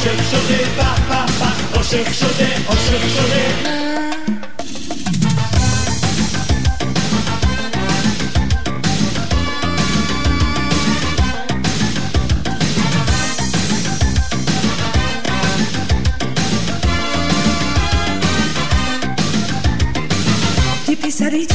عاشق شده، به به به عاشق شده، عاشق شده. یه پسری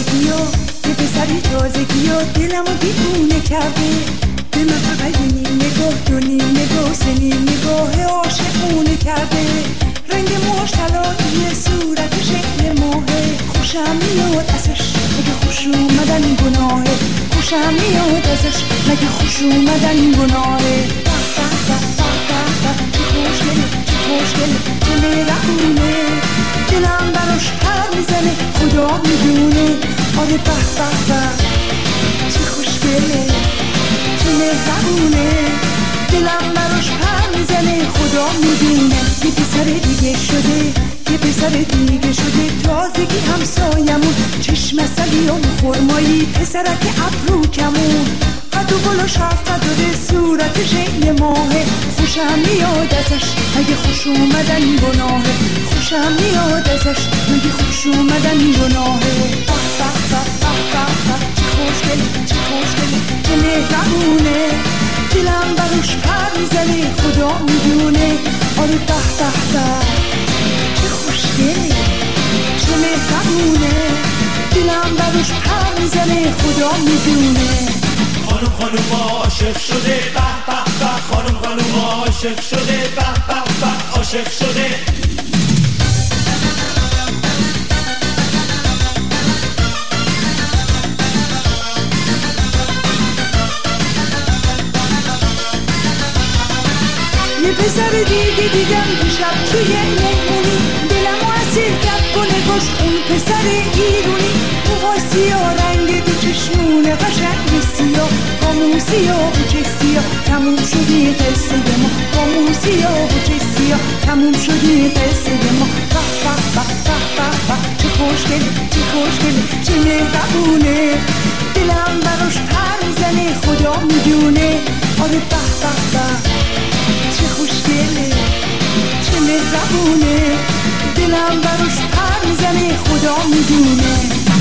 تازگی ها دلمو دیوونه کرده، به من فقط نیم نگاه دو نیم نگاه سه نیم نگاه عاشقونه کرده. رنگ موهاش طلاییه، صورت شکل ماهه، خوشم میاد ازش مگه خوش اومدن گناهه، خوشم میاد ازش مگه خوش اومدن گناهه. چه خوشگله چه خوشگله چه مهربونه، دلم براش پر میزنه خدا میدونه. آره به به به چه خوشگله چه مهربونه، دلم براش پر میزنه خدا میدونه. یه پسر دیگه شده تازگی همسایمون، چشم عسلی و خرمایی، پسرک ابرو کمون، قد و بالاش حرف نداره، صورت شکل ماهه، خوشم میاد ازش مگه خوش اومدن گناهه، خوشم میاد ازش مگه خوش اومدن گناهه. چه خوشگله چه خوشگله چه مهربونه، دلم براش پر میزنه خدا میدونه. آره به به به چه خوشگله چه مهربونه، دلم براش پر میزنه خدا میدونه. خانم عاشق شده، به به به خانم عاشق شده، به به به عاشق شده. یه پسر دیگه دیدم دیشب توی مهمونی، دلمو اسیر کرد با نگاش اون پسر ایرونی، موها سیاه رنگ دو چشمونه قشنگ سیاه، با مو سیاه و چه سیاه تموم شدی قصه ما، با مو سیاه و چه سیاه تموم شدی قصه ما. به به به به به چه خوشگله چه خوشگله چه مهربونه، دلم براش پر میزنه خدا میدونه. آره به به به چه خوشگله چه مهربونه، دلم براش پر میزنه خدا میدونه.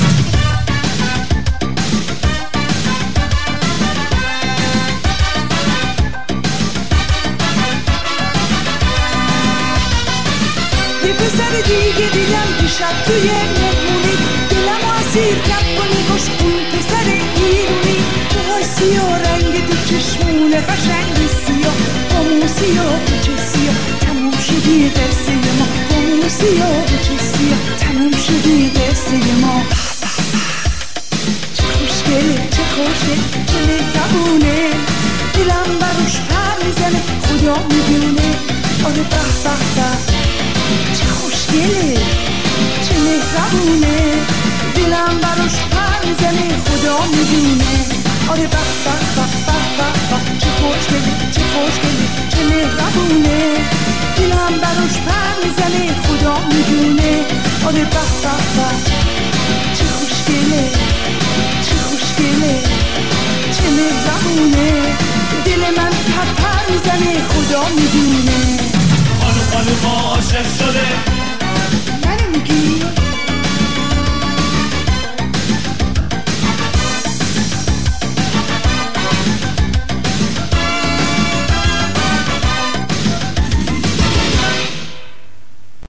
یه پسر دیگه دیدم دیشب توی مهمونی، دلمو اسیر کرد با نگاش اون پسر ایرونی، موهای سیاه رنگ دو چشمونه قشنگ سیاه، با مو سیاه و چه سیاه تموم شدی قصه ما، با مو سیاه و چه سیاه تموم شدی قصه ما. چه خوشگله چه خوشگله چه مهربونه، دلم براش پر میزنه خدا میدونه. آره به به به چه خوشگله چه مهربونه، دلم براش پر میزنه خدا میدونه. آره به به به به به چه خوشگله چه خوشگله چه مهربونه، دلم براش پر میزنه خدا میدونه. آره به به به چه خوشگله چه خوشگله چه مهربونه، دل من پر میزنه خدا میدونه. خانم عاشق شده،